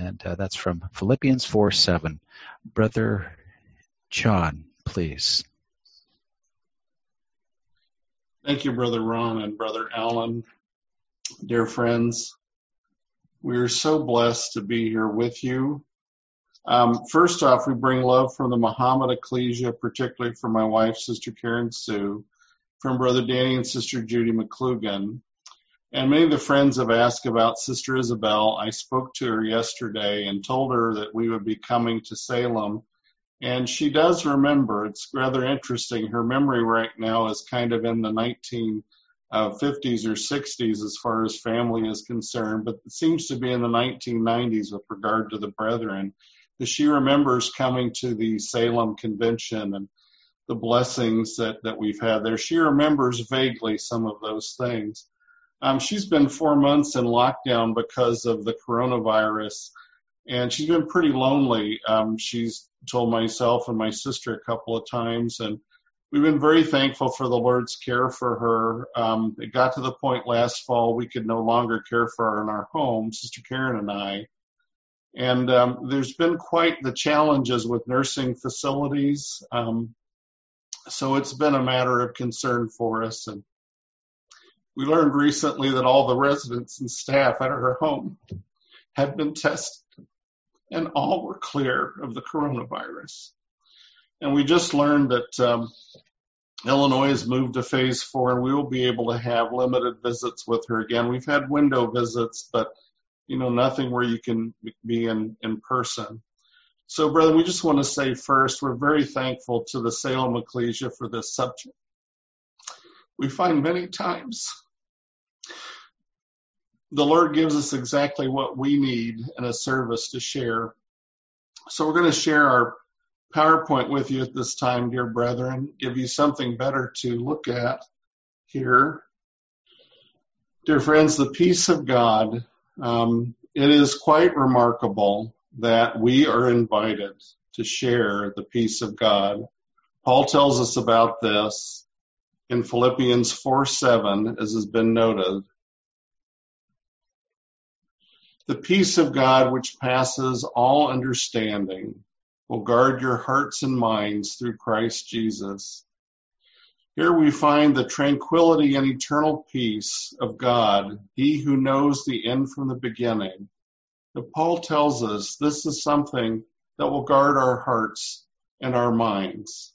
and that's from Philippians 4:7. Brother John, please. Thank you, Brother Ron and Brother Alan. Dear friends, we are so blessed to be here with you. First off, we bring love from the Muhammad Ecclesia, particularly from my wife, Sister Karen Sue, from Brother Danny and Sister Judy McClugan. And many of the friends have asked about Sister Isabel. I spoke to her yesterday and told her that we would be coming to Salem. And she does remember. It's rather interesting. Her memory right now is kind of in the 1950s or 60s as far as family is concerned, but it seems to be in the 1990s with regard to the brethren. But she remembers coming to the Salem Convention and the blessings that we've had there. She remembers vaguely some of those things. She's been 4 months in lockdown because of the coronavirus, and she's been pretty lonely. She's told myself and my sister a couple of times, and we've been very thankful for the Lord's care for her. It got to the point last fall we could no longer care for her in our home, Sister Karen and I. And there's been quite the challenges with nursing facilities. So it's been a matter of concern for us. And we learned recently that all the residents and staff at her home had been tested, and all were clear of the coronavirus. And we just learned that Illinois has moved to phase 4, and we will be able to have limited visits with her again. We've had window visits, but nothing where you can be in person. So, brother, we just want to say first, we're very thankful to the Salem Ecclesia for this subject. We find many times the Lord gives us exactly what we need in a service to share. So we're going to share our PowerPoint with you at this time, dear brethren, give you something better to look at here. Dear friends, the peace of God, it is quite remarkable that we are invited to share the peace of God. Paul tells us about this in Philippians 4:7, as has been noted. The peace of God, which passes all understanding, will guard your hearts and minds through Christ Jesus. Here we find the tranquility and eternal peace of God, he who knows the end from the beginning. But Paul tells us this is something that will guard our hearts and our minds.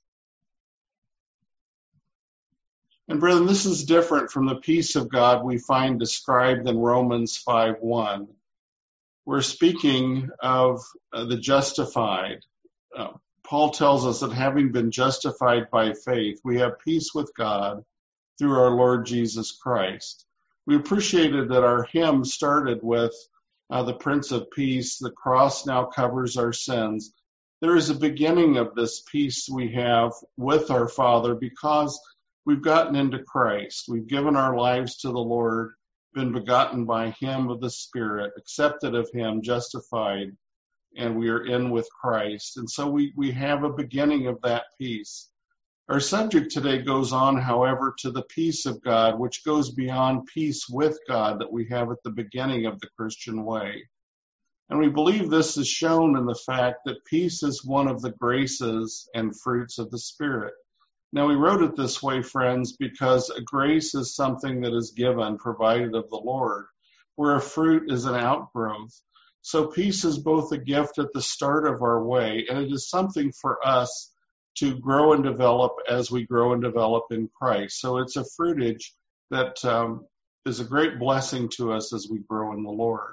And brethren, this is different from the peace of God we find described in Romans 5:1. We're speaking of the justified. Paul tells us that having been justified by faith, we have peace with God through our Lord Jesus Christ. We appreciated that our hymn started with the Prince of Peace. The cross now covers our sins. There is a beginning of this peace we have with our Father because we've gotten into Christ. We've given our lives to the Lord, been begotten by him of the Spirit, accepted of him, justified, and we are in with Christ. And so we have a beginning of that peace. Our subject today goes on, however, to the peace of God, which goes beyond peace with God that we have at the beginning of the Christian way. And we believe this is shown in the fact that peace is one of the graces and fruits of the Spirit. Now, we wrote it this way, friends, because a grace is something that is given, provided of the Lord, where a fruit is an outgrowth. So peace is both a gift at the start of our way, and it is something for us to grow and develop as we grow and develop in Christ. So it's a fruitage that is a great blessing to us as we grow in the Lord.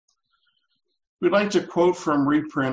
We'd like to quote from reprint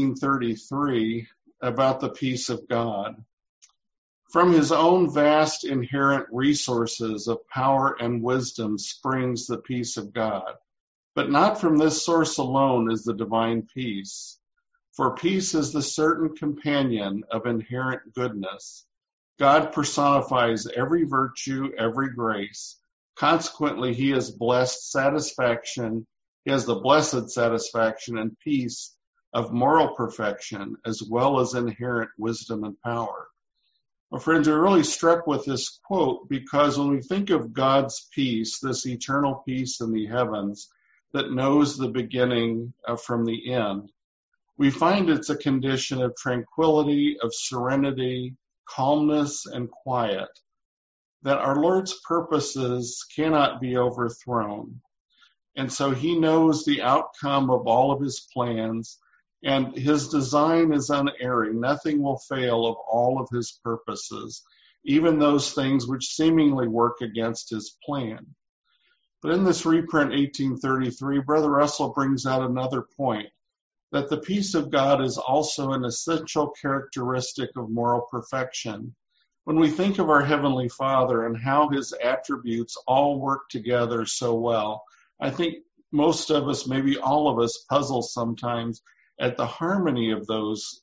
1833 about the peace of God. From his own vast inherent resources of power and wisdom springs the peace of God. But not from this source alone is the divine peace. For peace is the certain companion of inherent goodness. God personifies every virtue, every grace. Consequently, he has blessed satisfaction. He has the blessed satisfaction and peace of moral perfection, as well as inherent wisdom and power. Well, friends, we're really struck with this quote because when we think of God's peace, this eternal peace in the heavens, that knows the beginning from the end. We find it's a condition of tranquility, of serenity, calmness, and quiet, that our Lord's purposes cannot be overthrown. And so he knows the outcome of all of his plans, and his design is unerring. Nothing will fail of all of his purposes, even those things which seemingly work against his plan. But in this reprint 1833, Brother Russell brings out another point, that the peace of God is also an essential characteristic of moral perfection. When we think of our Heavenly Father and how his attributes all work together so well, I think most of us, maybe all of us, puzzle sometimes at the harmony of those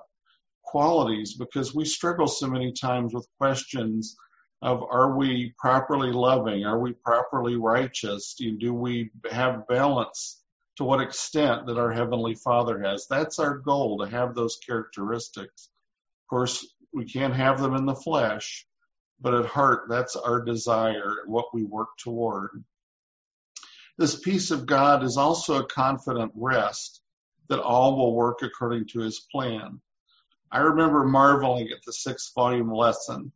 qualities, because we struggle so many times with questions of, are we properly loving? Are we properly righteous? Do we have balance? To what extent that our Heavenly Father has? That's our goal, to have those characteristics. Of course, we can't have them in the flesh, but at heart, that's our desire, what we work toward. This peace of God is also a confident rest that all will work according to his plan. I remember marveling at the 6th volume lesson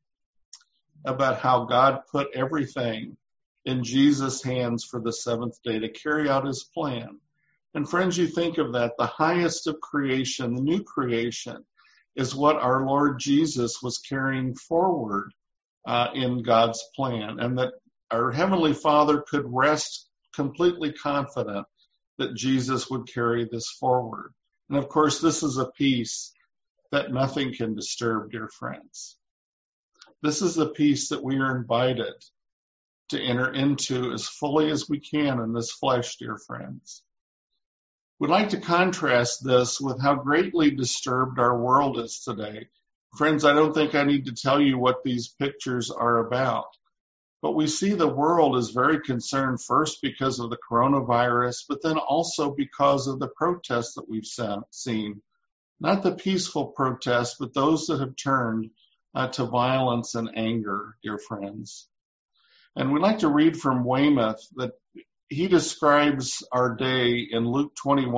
about how God put everything in Jesus' hands for the 7th day to carry out his plan. And friends, you think of that, the highest of creation, the new creation, is what our Lord Jesus was carrying forward in God's plan, and that our Heavenly Father could rest completely confident that Jesus would carry this forward. And of course, this is a peace that nothing can disturb, dear friends. This is the peace that we are invited to enter into as fully as we can in this flesh, dear friends. We'd like to contrast this with how greatly disturbed our world is today. Friends, I don't think I need to tell you what these pictures are about, but we see the world is very concerned first because of the coronavirus, but then also because of the protests that we've seen. Not the peaceful protests, but those that have turned to violence and anger, dear friends. And we'd like to read from Weymouth that he describes our day in Luke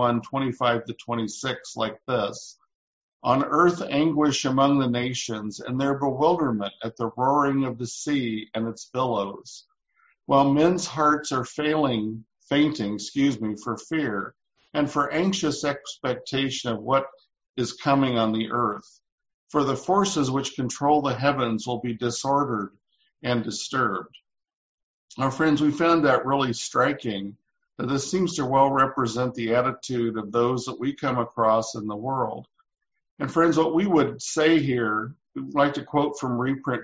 21:25-26 like this. On earth anguish among the nations, and their bewilderment at the roaring of the sea and its billows, while men's hearts are fainting, for fear, and for anxious expectation of what is coming on the earth. For the forces which control the heavens will be disordered and disturbed. Our friends, we found that really striking, that this seems to well represent the attitude of those that we come across in the world. And friends, what we would say here, we'd like to quote from reprint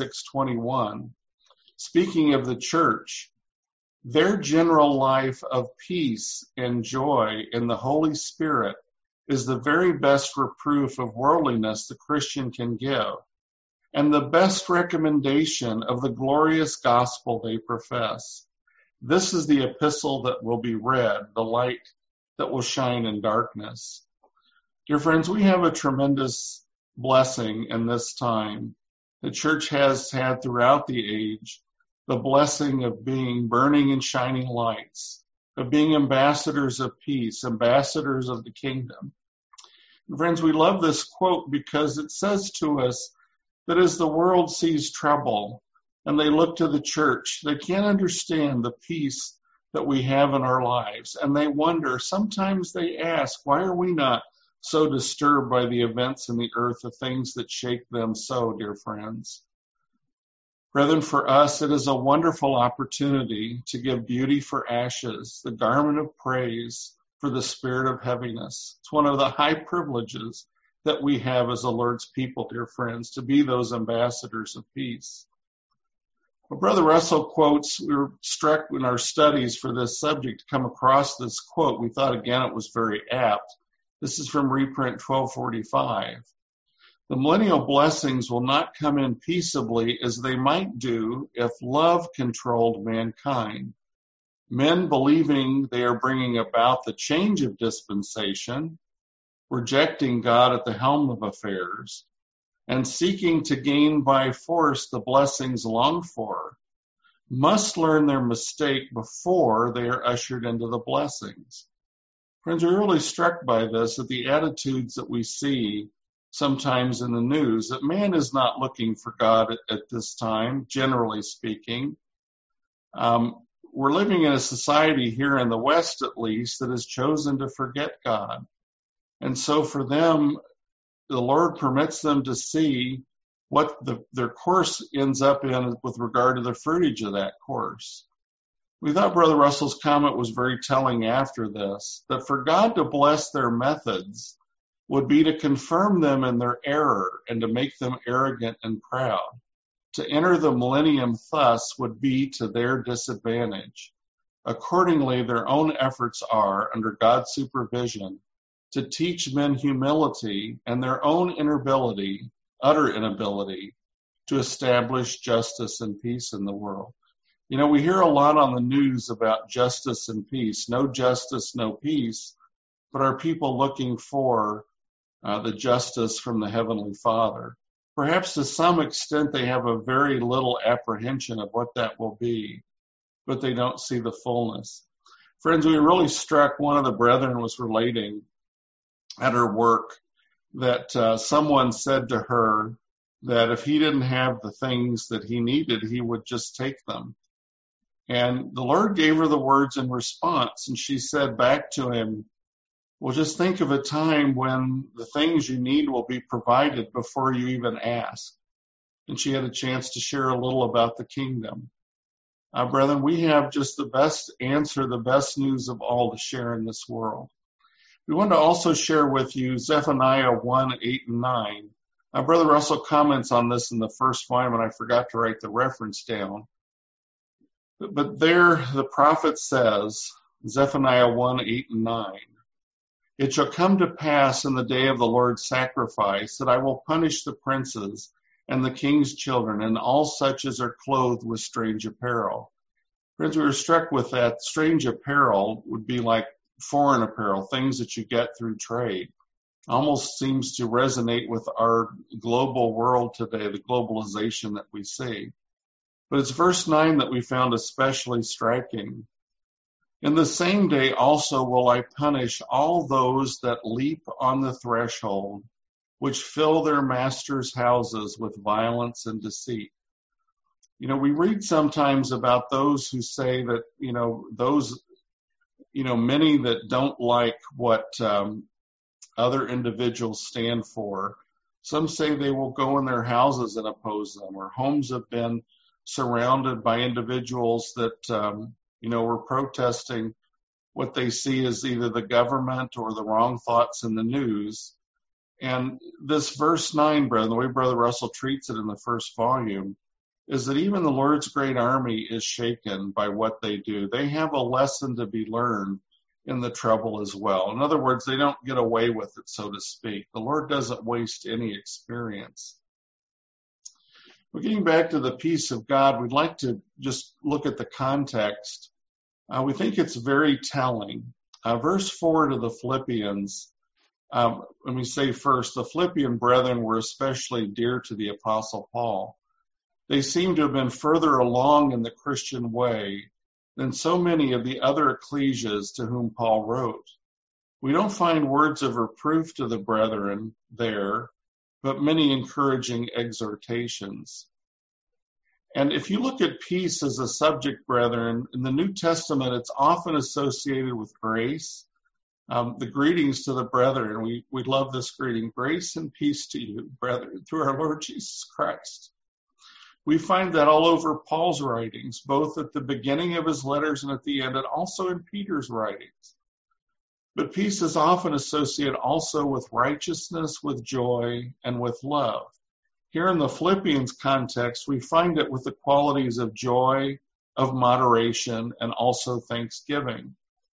2621, speaking of the church, their general life of peace and joy in the Holy Spirit is the very best reproof of worldliness the Christian can give, and the best recommendation of the glorious gospel they profess. This is the epistle that will be read, the light that will shine in darkness. Dear friends, we have a tremendous blessing in this time. The church has had throughout the age the blessing of being burning and shining lights, of being ambassadors of peace, ambassadors of the kingdom. And friends, we love this quote because it says to us that as the world sees trouble and they look to the church, they can't understand the peace that we have in our lives. And they wonder, sometimes they ask, why are we not so disturbed by the events in the earth, the things that shake them so, dear friends? Brethren, for us, it is a wonderful opportunity to give beauty for ashes, the garment of praise for the spirit of heaviness. It's one of the high privileges that we have as the Lord's people, dear friends, to be those ambassadors of peace. Well, Brother Russell quotes, we were struck in our studies for this subject to come across this quote. We thought, again, it was very apt. This is from reprint 1245. The millennial blessings will not come in peaceably as they might do if love controlled mankind. Men believing they are bringing about the change of dispensation, rejecting God at the helm of affairs, and seeking to gain by force the blessings longed for, must learn their mistake before they are ushered into the blessings. Friends, we're really struck by this, that the attitudes that we see sometimes in the news, that man is not looking for God at this time, generally speaking. We're living in a society here in the West, at least, that has chosen to forget God. And so for them, the Lord permits them to see what their course ends up in with regard to the fruitage of that course. We thought Brother Russell's comment was very telling after this, that for God to bless their methods would be to confirm them in their error and to make them arrogant and proud. To enter the millennium thus would be to their disadvantage. Accordingly, their own efforts are, under God's supervision, to teach men humility and their own utter inability, to establish justice and peace in the world. You know, we hear a lot on the news about justice and peace. No justice, no peace. But are people looking for the justice from the Heavenly Father? Perhaps to some extent they have a very little apprehension of what that will be, but they don't see the fullness. Friends, we were really struck. One of the brethren was relating at her work that someone said to her that if he didn't have the things that he needed, he would just take them. And the Lord gave her the words in response, and she said back to him, well, just think of a time when the things you need will be provided before you even ask. And she had a chance to share a little about the kingdom. Brethren, we have just the best answer, the best news of all to share in this world. We want to also share with you Zephaniah 1, 8, and 9. Brother Russell comments on this in the first volume, and I forgot to write the reference down. But there the prophet says, Zephaniah 1, 8, and 9, it shall come to pass in the day of the Lord's sacrifice that I will punish the princes and the king's children and all such as are clothed with strange apparel. Friends, we were struck with that. Strange apparel would be like foreign apparel, things that you get through trade. Almost seems to resonate with our global world today, the globalization that we see. But it's verse 9 that we found especially striking. In the same day also will I punish all those that leap on the threshold, which fill their masters' houses with violence and deceit. You know, we read sometimes about those who say that, many that don't like what other individuals stand for. Some say they will go in their houses and oppose them, or homes have been surrounded by individuals that, were protesting what they see as either the government or the wrong thoughts in the news. And this verse 9, brethren, the way Brother Russell treats it in the first volume, is that even the Lord's great army is shaken by what they do. They have a lesson to be learned in the trouble as well. In other words, they don't get away with it, so to speak. The Lord doesn't waste any experience. But getting back to the peace of God, we'd like to just look at the context. We think it's very telling. Verse 4 to the Philippians, when we say first, the Philippian brethren were especially dear to the Apostle Paul. They seem to have been further along in the Christian way than so many of the other ecclesias to whom Paul wrote. We don't find words of reproof to the brethren there, but many encouraging exhortations. And if you look at peace as a subject, brethren, in the New Testament, it's often associated with grace. The greetings to the brethren, we love this greeting, grace and peace to you, brethren, through our Lord Jesus Christ. We find that all over Paul's writings, both at the beginning of his letters and at the end, and also in Peter's writings. But peace is often associated also with righteousness, with joy, and with love. Here in the Philippians context, we find it with the qualities of joy, of moderation, and also thanksgiving.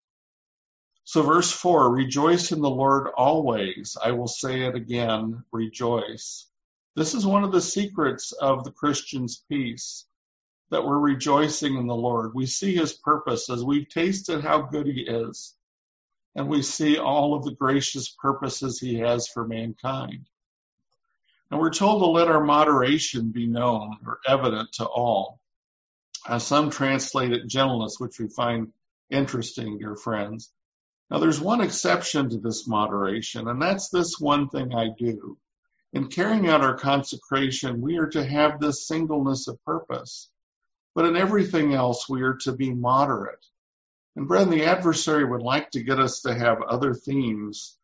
So verse 4, rejoice in the Lord always. I will say it again, rejoice. This is one of the secrets of the Christian's peace, that we're rejoicing in the Lord. We see his purpose as we've tasted how good he is, and we see all of the gracious purposes he has for mankind. And we're told to let our moderation be known or evident to all. Some translate it gentleness, which we find interesting, dear friends. Now, there's one exception to this moderation, and that's this one thing I do. In carrying out our consecration, we are to have this singleness of purpose. But in everything else, we are to be moderate. And brethren, the adversary would like to get us to have other themes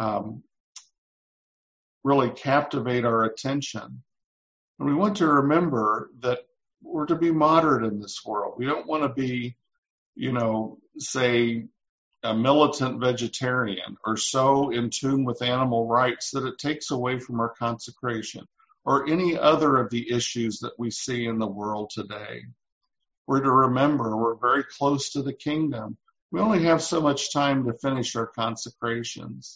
really captivate our attention. And we want to remember that we're to be moderate in this world. We don't want to be, say, a militant vegetarian or so in tune with animal rights that it takes away from our consecration or any other of the issues that we see in the world today. We're to remember we're very close to the kingdom. We only have so much time to finish our consecrations.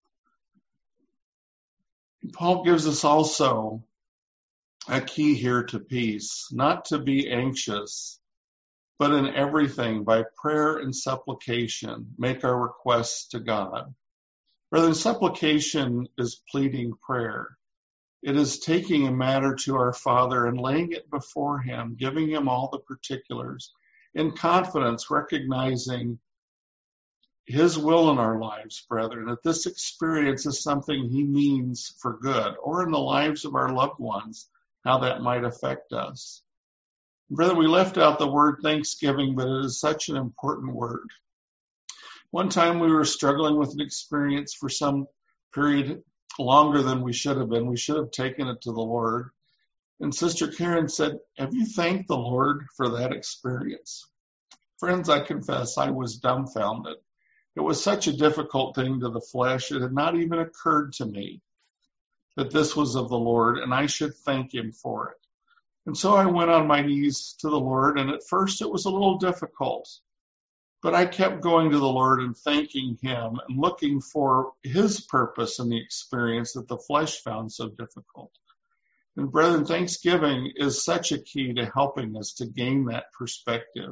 Paul gives us also a key here to peace, not to be anxious, but in everything, by prayer and supplication, make our requests to God. Brethren, supplication is pleading prayer. It is taking a matter to our Father and laying it before Him, giving Him all the particulars, in confidence, recognizing His will in our lives, brethren, that this experience is something He means for good, or in the lives of our loved ones, how that might affect us. Brethren, we left out the word thanksgiving, but it is such an important word. One time we were struggling with an experience for some period longer than we should have been. We should have taken it to the Lord. And Sister Karen said, "Have you thanked the Lord for that experience?" Friends, I confess I was dumbfounded. It was such a difficult thing to the flesh. It had not even occurred to me that this was of the Lord, and I should thank Him for it. And so I went on my knees to the Lord, and at first it was a little difficult. But I kept going to the Lord and thanking Him and looking for His purpose in the experience that the flesh found so difficult. And brethren, thanksgiving is such a key to helping us to gain that perspective.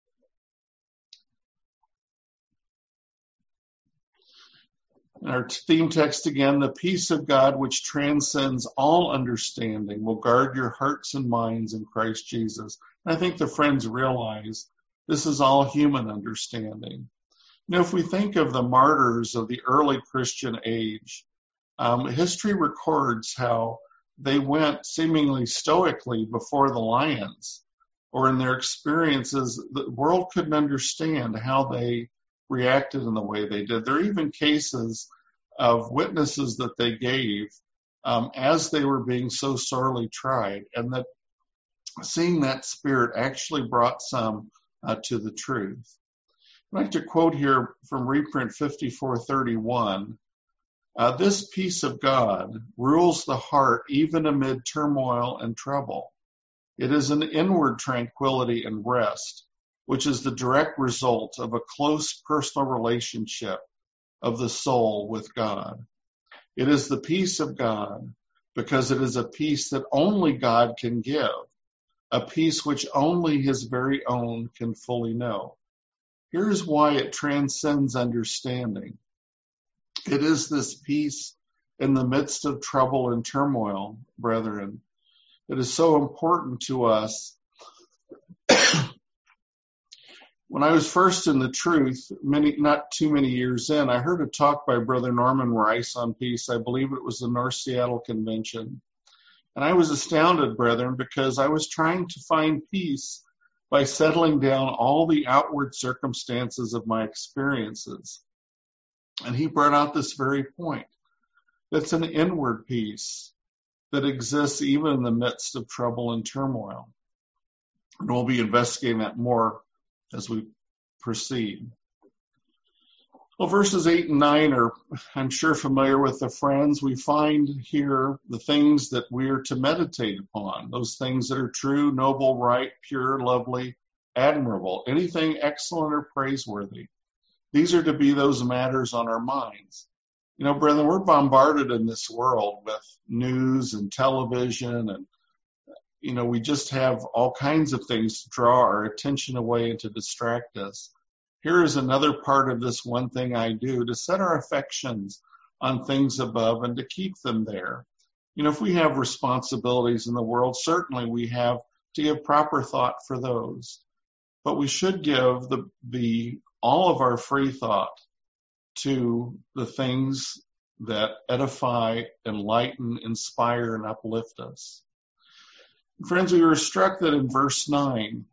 Our theme text again, the peace of God which transcends all understanding will guard your hearts and minds in Christ Jesus. And I think the friends realize this is all human understanding. If we think of the martyrs of the early Christian age, history records how they went seemingly stoically before the lions, or in their experiences, the world couldn't understand how they reacted in the way they did. There are even cases of witnesses that they gave as they were being so sorely tried, and that seeing that spirit actually brought some to the truth. I'd like to quote here from reprint 5431. This peace of God rules the heart even amid turmoil and trouble. It is an inward tranquility and rest, which is the direct result of a close personal relationship of the soul with God. It is the peace of God because it is a peace that only God can give, a peace which only His very own can fully know. Here's why it transcends understanding. It is this peace in the midst of trouble and turmoil, brethren. It is so important to us. When I was first in the truth, not too many years in, I heard a talk by Brother Norman Rice on peace. I believe it was the North Seattle Convention. And I was astounded, brethren, because I was trying to find peace by settling down all the outward circumstances of my experiences. And he brought out this very point. It's an inward peace that exists even in the midst of trouble and turmoil. And we'll be investigating that more as we proceed. Well, verses 8 and 9 are, I'm sure, familiar with the friends. We find here the things that we are to meditate upon, those things that are true, noble, right, pure, lovely, admirable, anything excellent or praiseworthy. These are to be those matters on our minds. Brethren, we're bombarded in this world with news and television, and we just have all kinds of things to draw our attention away and to distract us. Here is another part of this one thing I do, to set our affections on things above and to keep them there. If we have responsibilities in the world, certainly we have to give proper thought for those. But we should give all of our free thought to the things that edify, enlighten, inspire, and uplift us. Friends, we were struck that in verse 9,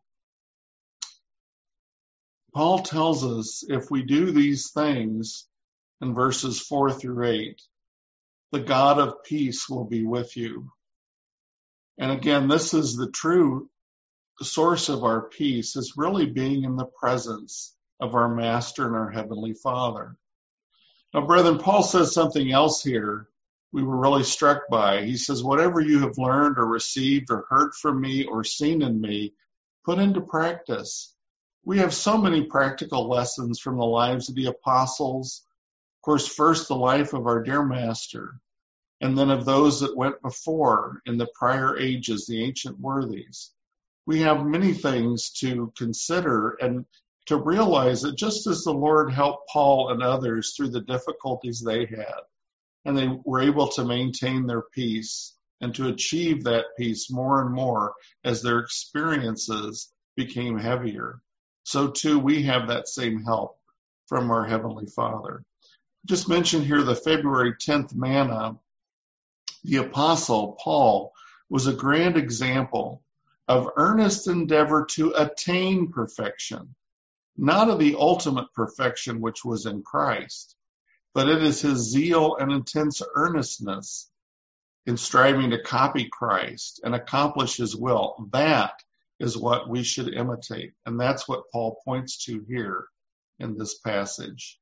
Paul tells us if we do these things in verses 4 through 8, the God of peace will be with you. And again, this is the true source of our peace, is really being in the presence of our Master and our Heavenly Father. Now, brethren, Paul says something else here we were really struck by. He says, whatever you have learned or received or heard from me or seen in me, put into practice. We have so many practical lessons from the lives of the apostles. Of course, first the life of our dear Master, and then of those that went before in the prior ages, the ancient worthies. We have many things to consider and to realize that just as the Lord helped Paul and others through the difficulties they had, and they were able to maintain their peace and to achieve that peace more and more as their experiences became heavier, so too we have that same help from our Heavenly Father. Just mention here the February 10th manna. The Apostle Paul was a grand example of earnest endeavor to attain perfection, not of the ultimate perfection which was in Christ, but it is his zeal and intense earnestness in striving to copy Christ and accomplish his will. That is what we should imitate, and that's what Paul points to here in this passage.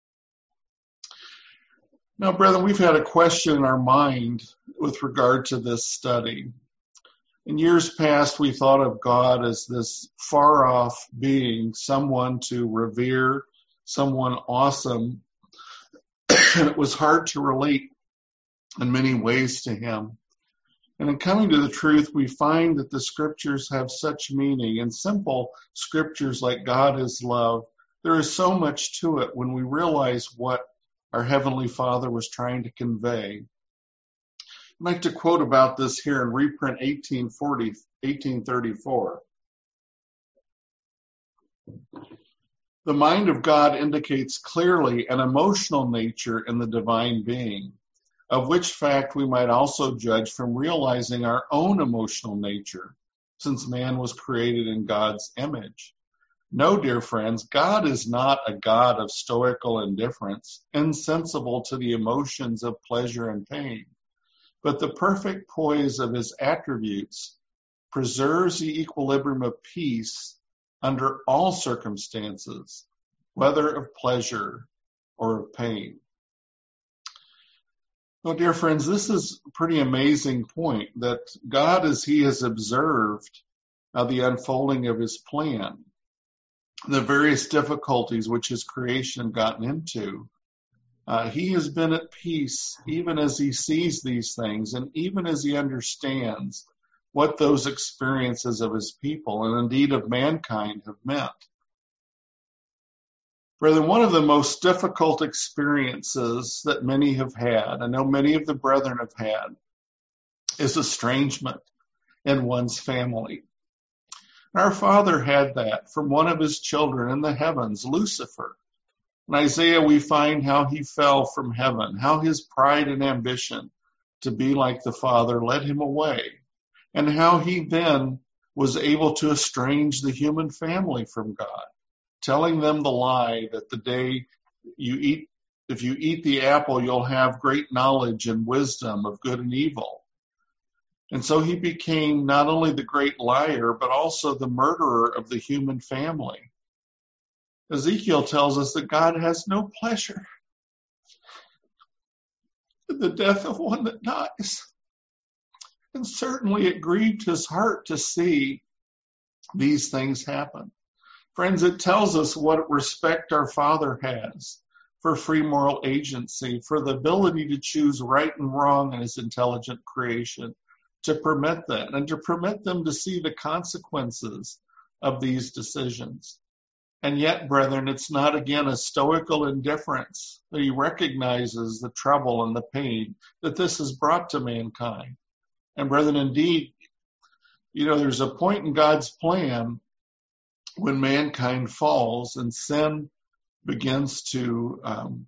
Now, brethren, we've had a question in our mind with regard to this study. In years past, we thought of God as this far-off being, someone to revere, someone awesome, and it was hard to relate in many ways to him. And in coming to the truth, we find that the scriptures have such meaning. In simple scriptures like God is love, there is so much to it when we realize what our Heavenly Father was trying to convey. I'd like to quote about this here in reprint 1834. The mind of God indicates clearly an emotional nature in the divine being, of which fact we might also judge from realizing our own emotional nature, since man was created in God's image. No, dear friends, God is not a God of stoical indifference, insensible to the emotions of pleasure and pain, but the perfect poise of his attributes preserves the equilibrium of peace under all circumstances, whether of pleasure or of pain. Well, dear friends, this is a pretty amazing point, that God, as he has observed the unfolding of his plan, the various difficulties which his creation had gotten into, he has been at peace even as he sees these things and even as he understands what those experiences of his people and indeed of mankind have meant. Brethren, one of the most difficult experiences that many have had, I know many of the brethren have had, is estrangement in one's family. Our Father had that from one of his children in the heavens, Lucifer. In Isaiah, we find how he fell from heaven, how his pride and ambition to be like the Father led him away, and how he then was able to estrange the human family from God, telling them the lie that the day if you eat the apple, you'll have great knowledge and wisdom of good and evil. And so he became not only the great liar, but also the murderer of the human family. Ezekiel tells us that God has no pleasure in the death of one that dies. And certainly it grieved his heart to see these things happen. Friends, it tells us what respect our Father has for free moral agency, for the ability to choose right and wrong in his intelligent creation, to permit that, and to permit them to see the consequences of these decisions. And yet, brethren, it's not, again, a stoical indifference that he recognizes the trouble and the pain that this has brought to mankind. And brethren, indeed, There's a point in God's plan when mankind falls and sin begins to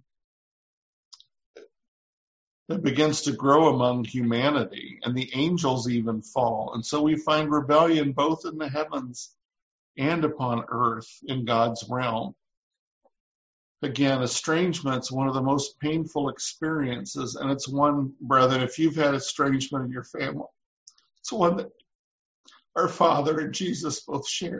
grow among humanity, and the angels even fall. And so we find rebellion both in the heavens and upon earth in God's realm. Again, estrangement's one of the most painful experiences, and it's one, brethren, if you've had estrangement in your family, it's one that our Father and Jesus both share.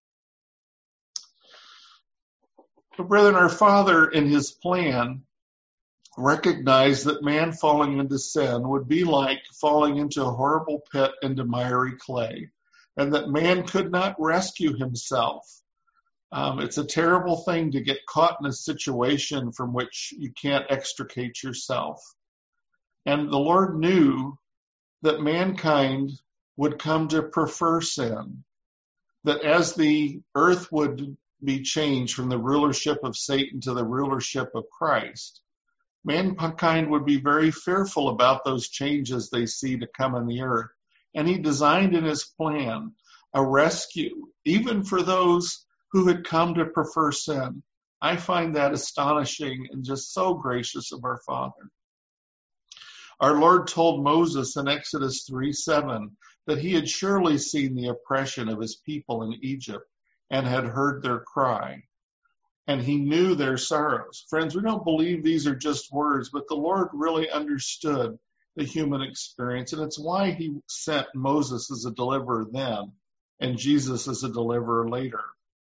But brethren, our Father in his plan recognized that man falling into sin would be like falling into a horrible pit into miry clay, and that man could not rescue himself. It's a terrible thing to get caught in a situation from which you can't extricate yourself. And the Lord knew that mankind would come to prefer sin, that as the earth would be changed from the rulership of Satan to the rulership of Christ, mankind would be very fearful about those changes they see to come in the earth. And he designed in his plan a rescue, even for those who had come to prefer sin. I find that astonishing and just so gracious of our Father. Our Lord told Moses in Exodus 3:7 that he had surely seen the oppression of his people in Egypt and had heard their cry, and he knew their sorrows. Friends, we don't believe these are just words, but the Lord really understood the human experience, and it's why he sent Moses as a deliverer then and Jesus as a deliverer later.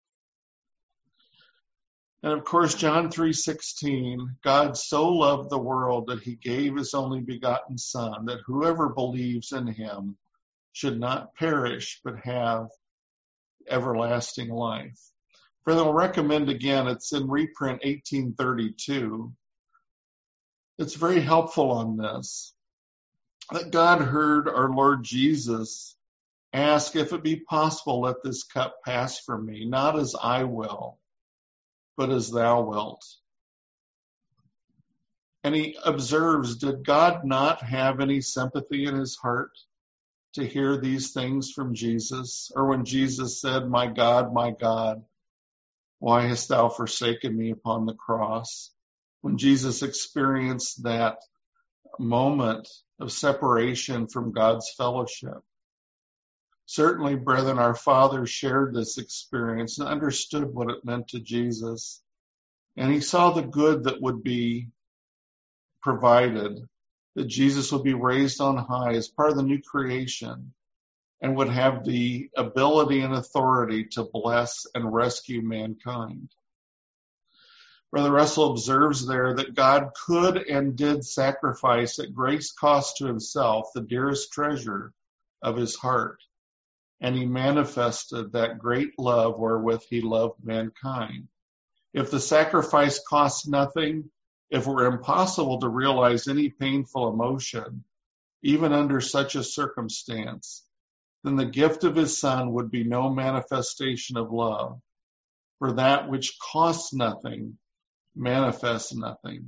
And of course, John 3:16, God so loved the world that he gave his only begotten Son, that whoever believes in him should not perish, but have everlasting life. Further, I'll recommend again, it's in reprint 1832. It's very helpful on this, that God heard our Lord Jesus ask, if it be possible, let this cup pass from me, not as I will, but as thou wilt. And he observes, did God not have any sympathy in his heart to hear these things from Jesus? Or when Jesus said, my God, why hast thou forsaken me upon the cross? When Jesus experienced that moment of separation from God's fellowship. Certainly, brethren, our Father shared this experience and understood what it meant to Jesus. And he saw the good that would be provided, that Jesus would be raised on high as part of the new creation and would have the ability and authority to bless and rescue mankind. Brother Russell observes there that God could and did sacrifice at great cost to himself the dearest treasure of his heart. And he manifested that great love wherewith he loved mankind. If the sacrifice cost nothing, if it were impossible to realize any painful emotion, even under such a circumstance, then the gift of his Son would be no manifestation of love. For that which costs nothing manifests nothing.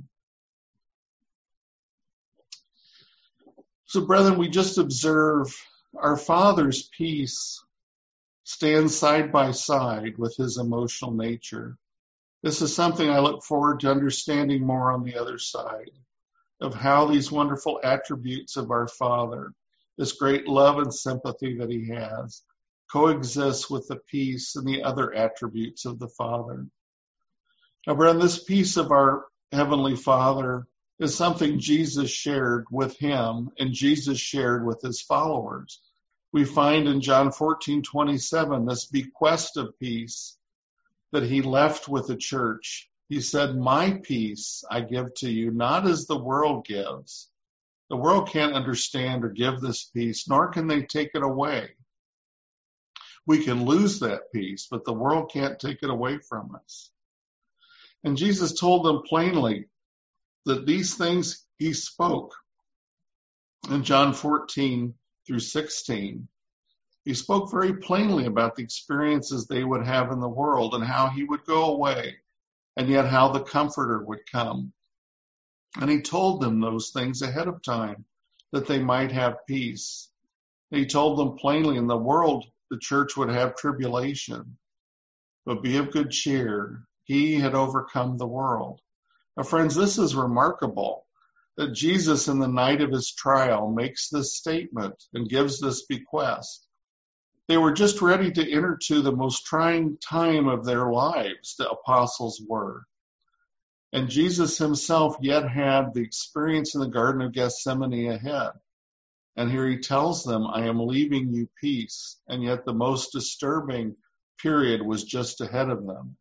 So, brethren, we just observe our Father's peace stands side by side with his emotional nature. This is something I look forward to understanding more on the other side of how these wonderful attributes of our Father, this great love and sympathy that he has, coexists with the peace and the other attributes of the Father. Now, brethren, this peace of our Heavenly Father is something Jesus shared with him and Jesus shared with his followers. We find in John 14:27 this bequest of peace that he left with the church. He said, my peace I give to you, not as the world gives. The world can't understand or give this peace, nor can they take it away. We can lose that peace, but the world can't take it away from us. And Jesus told them plainly that these things he spoke in John 14-16. He spoke very plainly about the experiences they would have in the world and how he would go away, and yet how the Comforter would come. And he told them those things ahead of time, that they might have peace. He told them plainly, in the world, the church would have tribulation, but be of good cheer. He had overcome the world. Now, friends, this is remarkable that Jesus, in the night of his trial, makes this statement and gives this bequest. They were just ready to enter to the most trying time of their lives, the apostles were. And Jesus himself yet had the experience in the Garden of Gethsemane ahead. And here he tells them, I am leaving you peace. And yet the most disturbing period was just ahead of them.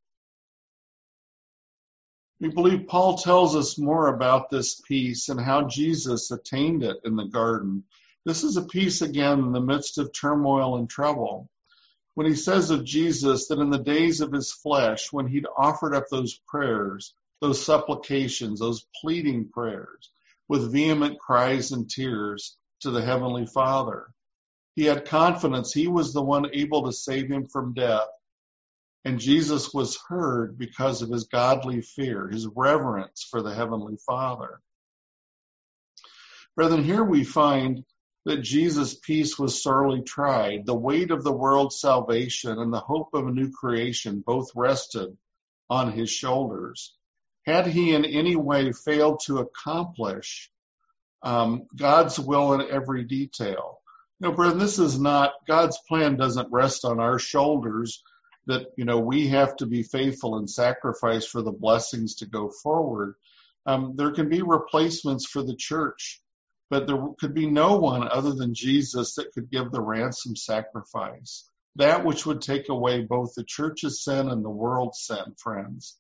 We believe Paul tells us more about this peace and how Jesus attained it in the garden. This is a peace, again, in the midst of turmoil and trouble. When he says of Jesus that in the days of his flesh, when he'd offered up those prayers, those supplications, those pleading prayers, with vehement cries and tears to the Heavenly Father, he had confidence he was the one able to save him from death. And Jesus was heard because of his godly fear, his reverence for the Heavenly Father. Brethren, here we find that Jesus' peace was sorely tried. The weight of the world's salvation and the hope of a new creation both rested on his shoulders. Had he in any way failed to accomplish God's will in every detail? No, brethren, this is not, God's plan doesn't rest on our shoulders that, we have to be faithful and sacrifice for the blessings to go forward. There can be replacements for the church, but there could be no one other than Jesus that could give the ransom sacrifice, that which would take away both the church's sin and the world's sin, friends.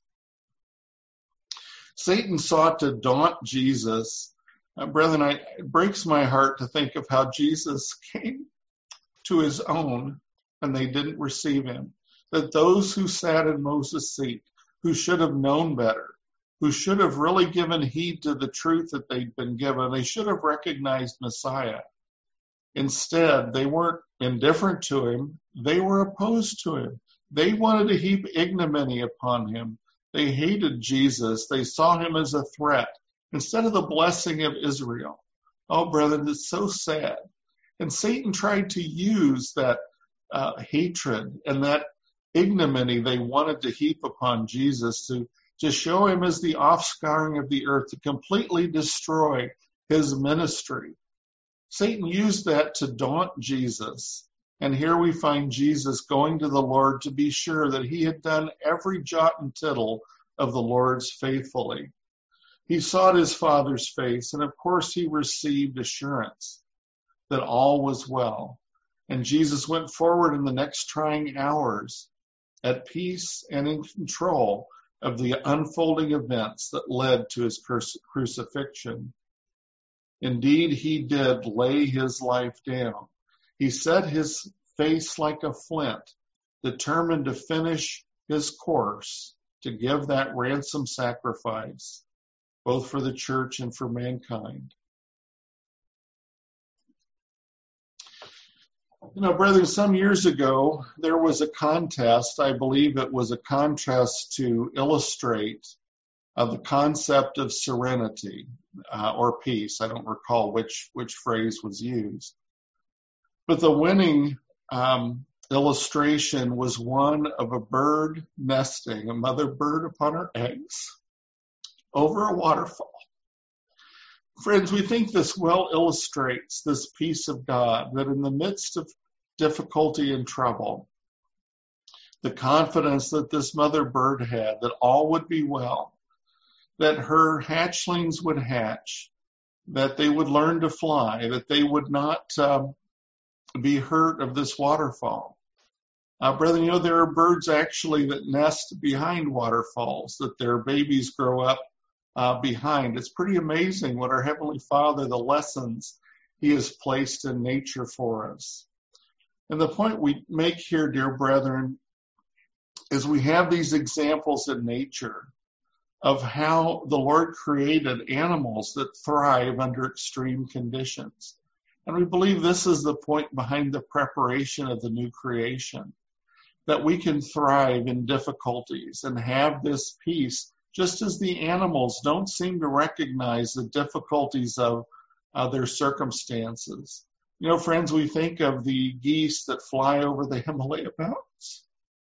Satan sought to daunt Jesus. Brethren, it breaks my heart to think of how Jesus came to his own and they didn't receive him. That those who sat in Moses' seat, who should have known better, who should have really given heed to the truth that they'd been given, they should have recognized Messiah. Instead, they weren't indifferent to him. They were opposed to him. They wanted to heap ignominy upon him. They hated Jesus. They saw him as a threat instead of the blessing of Israel. Oh, brethren, it's so sad. And Satan tried to use that hatred and that ignominy they wanted to heap upon Jesus to show him as the offscouring of the earth, to completely destroy his ministry. Satan used that to daunt Jesus. And here we find Jesus going to the Lord to be sure that he had done every jot and tittle of the Lord's faithfully. He sought his Father's face, and of course he received assurance that all was well. And Jesus went forward in the next trying hours at peace and in control of the unfolding events that led to his crucifixion. Indeed, he did lay his life down. He set his face like a flint, determined to finish his course, to give that ransom sacrifice, both for the church and for mankind. Brethren, some years ago, there was a contest. I believe it was a contest to illustrate the concept of serenity or peace. I don't recall which phrase was used. But the winning illustration was one of a bird nesting, a mother bird upon her eggs, over a waterfall. Friends, we think this well illustrates this peace of God, that in the midst of difficulty and trouble, the confidence that this mother bird had that all would be well, that her hatchlings would hatch, that they would learn to fly, that they would not be hurt of this waterfall. Brethren, there are birds actually that nest behind waterfalls, that their babies grow up behind. It's pretty amazing what our Heavenly Father, the lessons he has placed in nature for us. And the point we make here, dear brethren, is we have these examples in nature of how the Lord created animals that thrive under extreme conditions. And we believe this is the point behind the preparation of the new creation, that we can thrive in difficulties and have this peace, just as the animals don't seem to recognize the difficulties of their circumstances. You know, friends, we think of the geese that fly over the Himalaya mountains.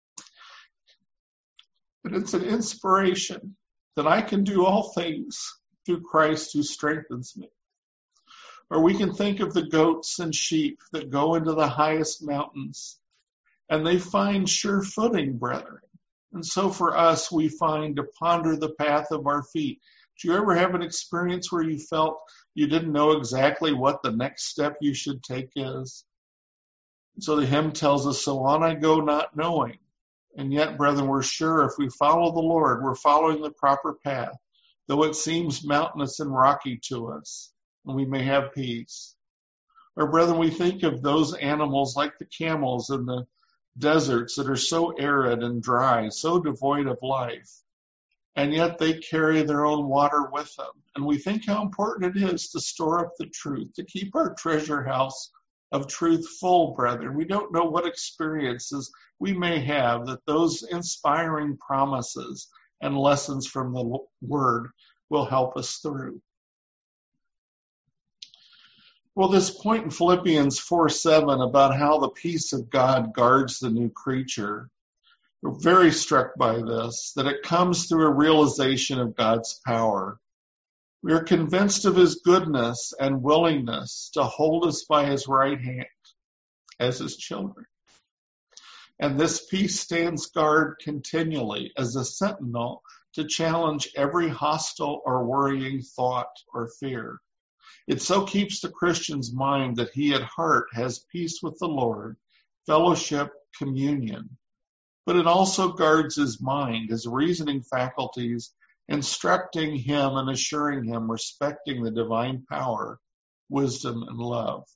But it's an inspiration that I can do all things through Christ who strengthens me. Or we can think of the goats and sheep that go into the highest mountains, and they find sure footing, brethren. And so for us, we find to ponder the path of our feet. Do you ever have an experience where you felt you didn't know exactly what the next step you should take is? So the hymn tells us, so on I go not knowing. And yet, brethren, we're sure if we follow the Lord, we're following the proper path, though it seems mountainous and rocky to us, and we may have peace. Or, brethren, we think of those animals like the camels in the deserts that are so arid and dry, so devoid of life, and yet they carry their own water with them. And we think how important it is to store up the truth, to keep our treasure house of truth full, brethren. We don't know what experiences we may have that those inspiring promises and lessons from the Word will help us through. Well, this point in Philippians 4:7 about how the peace of God guards the new creature, we're very struck by this, that it comes through a realization of God's power. We are convinced of his goodness and willingness to hold us by his right hand as his children. And this peace stands guard continually as a sentinel to challenge every hostile or worrying thought or fear. It so keeps the Christian's mind that he at heart has peace with the Lord, fellowship, communion. But it also guards his mind, his reasoning faculties, instructing him and assuring him, respecting the divine power, wisdom, and love.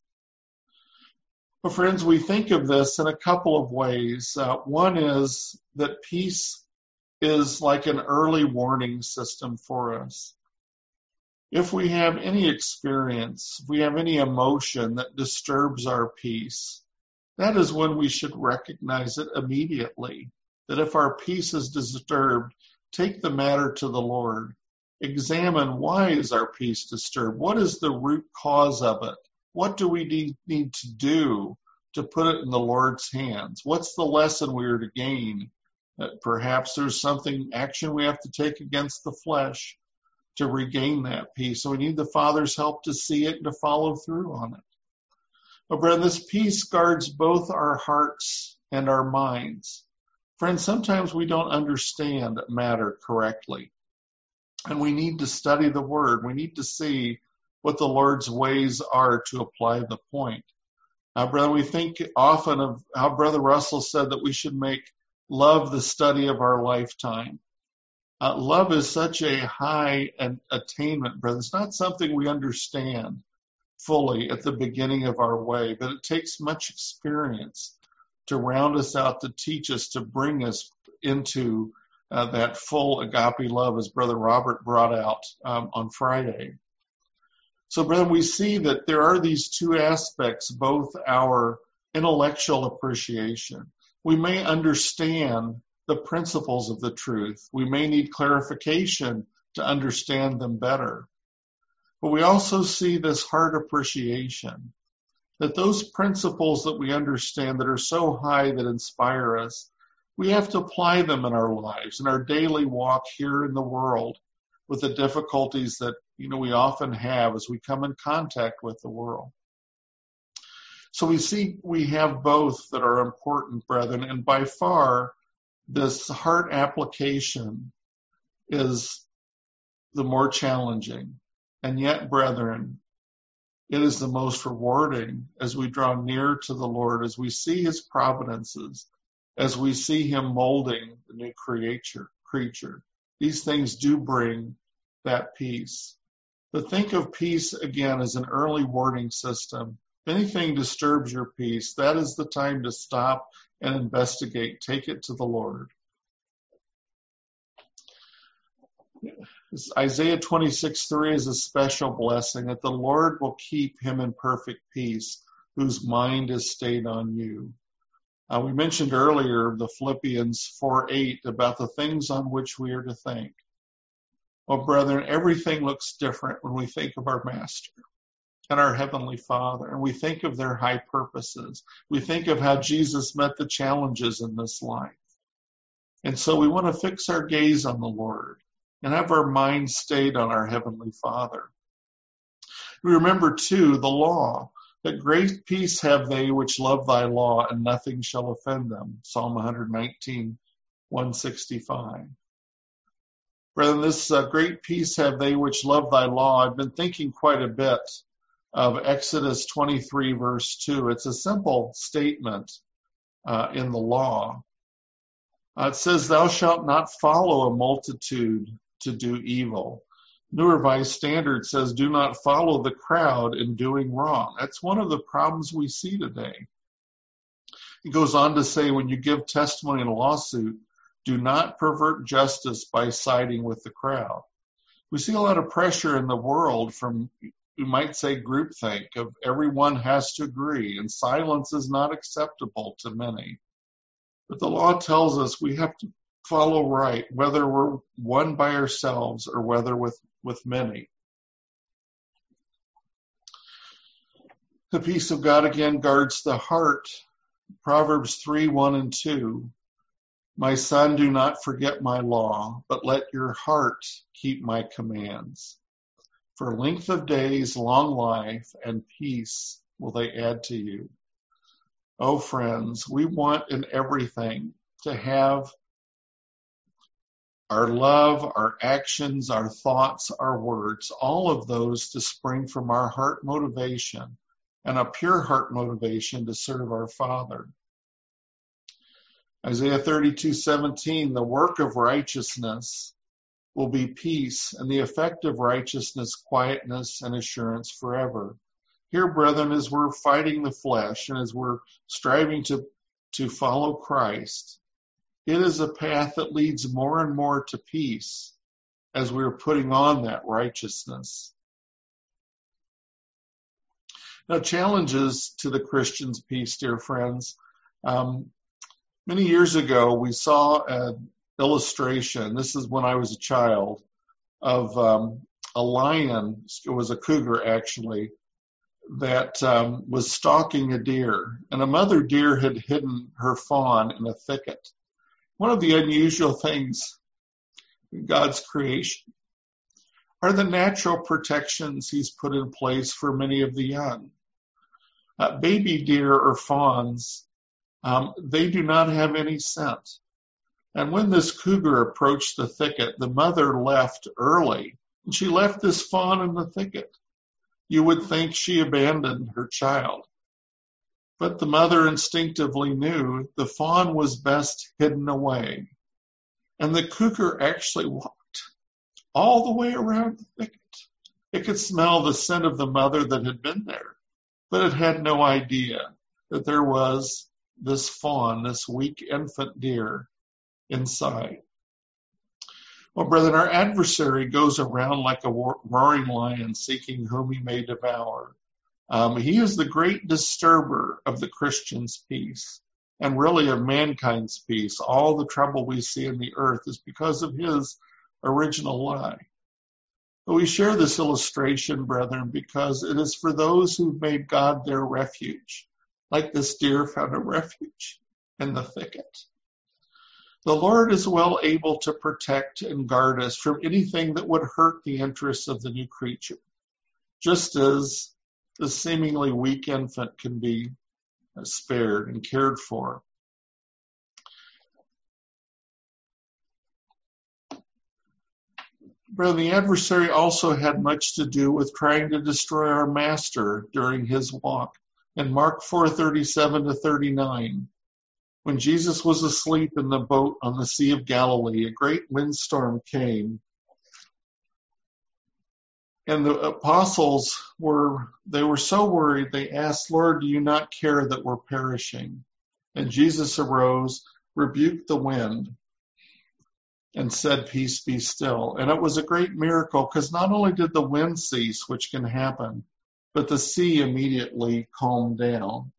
Well, friends, we think of this in a couple of ways. One is that peace is like an early warning system for us. If we have any experience, if we have any emotion that disturbs our peace, that is when we should recognize it immediately. That if our peace is disturbed, take the matter to the Lord. Examine, why is our peace disturbed? What is the root cause of it? What do we need to do to put it in the Lord's hands? What's the lesson we are to gain? Perhaps there's action we have to take against the flesh to regain that peace. So we need the Father's help to see it and to follow through on it. But brethren, this peace guards both our hearts and our minds. Friends, sometimes we don't understand matter correctly. And we need to study the Word. We need to see what the Lord's ways are to apply the point. Brother, we think often of how Brother Russell said that we should make love the study of our lifetime. Love is such a high attainment, brother. It's not something we understand fully at the beginning of our way, but it takes much experience to round us out, to teach us, to bring us into that full agape love, as Brother Robert brought out on Friday. So, brethren, we see that there are these two aspects, both our intellectual appreciation. We may understand the principles of the truth. We may need clarification to understand them better. But we also see this heart appreciation, that those principles that we understand that are so high that inspire us, we have to apply them in our lives, in our daily walk here in the world, with the difficulties that we often have as we come in contact with the world. So we see we have both that are important, brethren, and by far this heart application is the more challenging. And yet, brethren, it is the most rewarding as we draw near to the Lord, as we see his providences, as we see him molding the new creature. These things do bring that peace. But think of peace again as an early warning system. If anything disturbs your peace, that is the time to stop and investigate. Take it to the Lord. Isaiah 26:3 is a special blessing, that the Lord will keep him in perfect peace, whose mind is stayed on you. We mentioned earlier the Philippians 4:8 about the things on which we are to think. Well, brethren, everything looks different when we think of our Master. and our Heavenly Father, and we think of their high purposes. We think of how Jesus met the challenges in this life. And so we want to fix our gaze on the Lord and have our mind stayed on our Heavenly Father. We remember, too, the law, that great peace have they which love thy law, and nothing shall offend them. Psalm 119, 165. Brethren, this great peace have they which love thy law. I've been thinking quite a bit of Exodus 23, verse 2. It's a simple statement in the law. It says, thou shalt not follow a multitude to do evil. New Revised Standard says, do not follow the crowd in doing wrong. That's one of the problems we see today. It goes on to say, when you give testimony in a lawsuit, do not pervert justice by siding with the crowd. We see a lot of pressure in the world from, we might say, groupthink of everyone has to agree, and silence is not acceptable to many. But the law tells us we have to follow right, whether we're one by ourselves or whether with many. The peace of God again guards the heart. Proverbs 3, 1 and 2. My son, do not forget my law, but let your heart keep my commands. For length of days, long life, and peace will they add to you. Oh, friends, we want in everything to have our love, our actions, our thoughts, our words, all of those to spring from our heart motivation and a pure heart motivation to serve our Father. Isaiah 32:17, the work of righteousness will be peace, and the effect of righteousness, quietness, and assurance forever. Here, brethren, as we're fighting the flesh and as we're striving to follow Christ, it is a path that leads more and more to peace as we're putting on that righteousness. Now, challenges to the Christian's peace, dear friends. Many years ago, we saw an illustration, this is when I was a child, of a lion, it was a cougar actually, that was stalking a deer. And a mother deer had hidden her fawn in a thicket. One of the unusual things in God's creation are the natural protections he's put in place for many of the young. Baby deer or fawns, they do not have any scent. And when this cougar approached the thicket, the mother left early, and she left this fawn in the thicket. You would think she abandoned her child. But the mother instinctively knew the fawn was best hidden away. And the cougar actually walked all the way around the thicket. It could smell the scent of the mother that had been there, but it had no idea that there was this fawn, this weak infant deer inside. Well, brethren, our adversary goes around like a roaring lion seeking whom he may devour. He is the great disturber of the Christian's peace and really of mankind's peace. All the trouble we see in the earth is because of his original lie. But we share this illustration, brethren, because it is for those who've made God their refuge, like this deer found a refuge in the thicket. The Lord is well able to protect and guard us from anything that would hurt the interests of the new creature, just as the seemingly weak infant can be spared and cared for. Brethren, the adversary also had much to do with trying to destroy our master during his walk. In Mark 4:37-39, when Jesus was asleep in the boat on the Sea of Galilee, a great windstorm came. And the apostles were so worried, they asked, Lord, do you not care that we're perishing? And Jesus arose, rebuked the wind, and said, peace be still. And it was a great miracle, because not only did the wind cease, which can happen, but the sea immediately calmed down.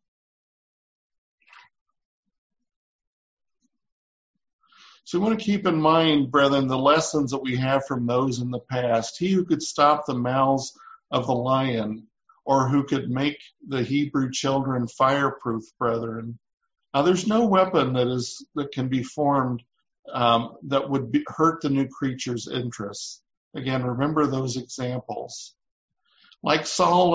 So we want to keep in mind, brethren, the lessons that we have from those in the past. He who could stop the mouths of the lion or who could make the Hebrew children fireproof, brethren. Now, there's no weapon that can be formed that would hurt the new creature's interests. Again, remember those examples. Like Paul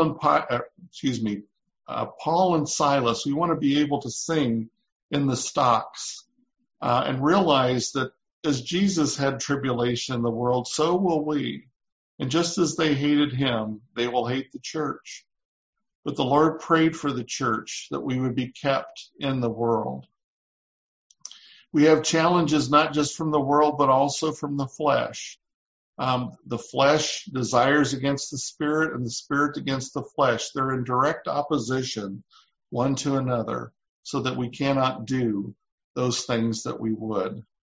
and Silas, we want to be able to sing in the stocks and realize that as Jesus had tribulation in the world, so will we. And just as they hated him, they will hate the church. But the Lord prayed for the church that we would be kept in the world. We have challenges not just from the world, but also from the flesh. The flesh desires against the spirit and the spirit against the flesh. They're in direct opposition one to another so that we cannot do those things that we would.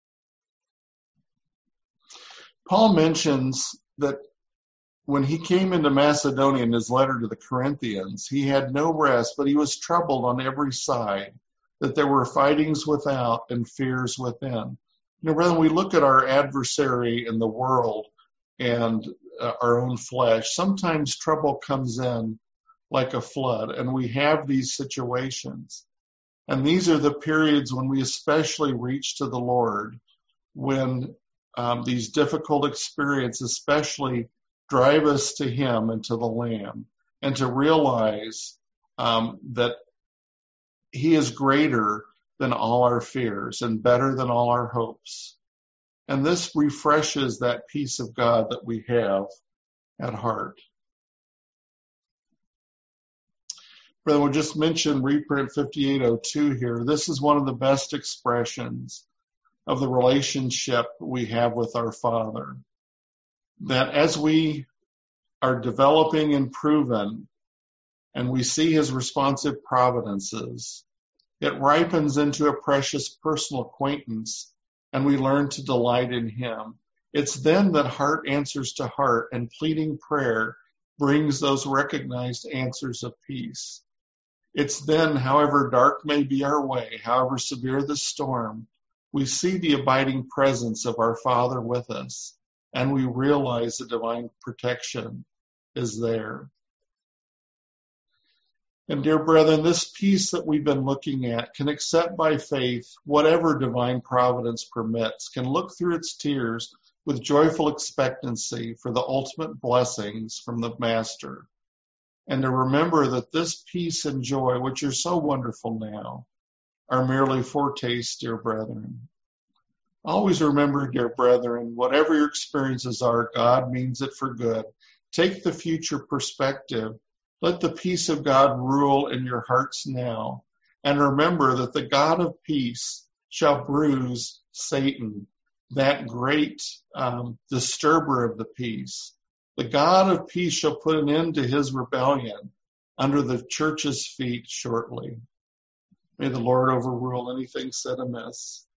Paul mentions that when he came into Macedonia in his letter to the Corinthians, he had no rest, but he was troubled on every side, that there were fightings without and fears within. Brethren, we look at our adversary in the world and our own flesh. Sometimes trouble comes in like a flood, and we have these situations. And these are the periods when we especially reach to the Lord, when these difficult experiences especially drive us to him and to the Lamb, and to realize that he is greater than all our fears and better than all our hopes. And this refreshes that peace of God that we have at heart. Brother, we'll just mention reprint 5802 here. This is one of the best expressions of the relationship we have with our Father. That as we are developing and proven, and we see his responsive providences, it ripens into a precious personal acquaintance, and we learn to delight in him. It's then that heart answers to heart, and pleading prayer brings those recognized answers of peace. It's then, however dark may be our way, however severe the storm, we see the abiding presence of our Father with us, and we realize the divine protection is there. And dear brethren, this peace that we've been looking at can accept by faith whatever divine providence permits, can look through its tears with joyful expectancy for the ultimate blessings from the Master, and to remember that this peace and joy, which are so wonderful now, are merely foretastes, dear brethren. Always remember, dear brethren, whatever your experiences are, God means it for good. Take the future perspective. Let the peace of God rule in your hearts now. And remember that the God of peace shall bruise Satan, that great disturber of the peace. The God of peace shall put an end to his rebellion under the church's feet shortly. May the Lord overrule anything said amiss.